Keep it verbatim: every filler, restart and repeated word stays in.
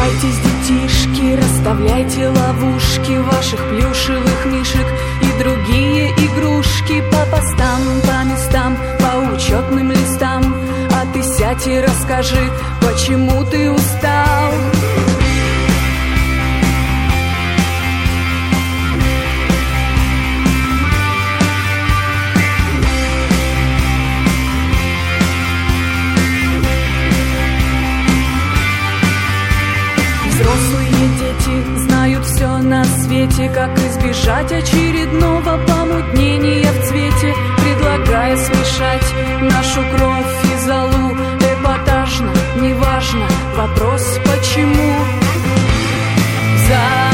Собирайтесь, детишки, расставляйте ловушки ваших плюшевых мишек и другие игрушки по постам, по местам, по учетным листам. А ты сядь и расскажи, почему ты устал. Взрослые дети знают все на свете, как избежать очередного помутнения в цвете, предлагая смешать нашу кровь и золу. Эпатажно, неважно, вопрос почему. За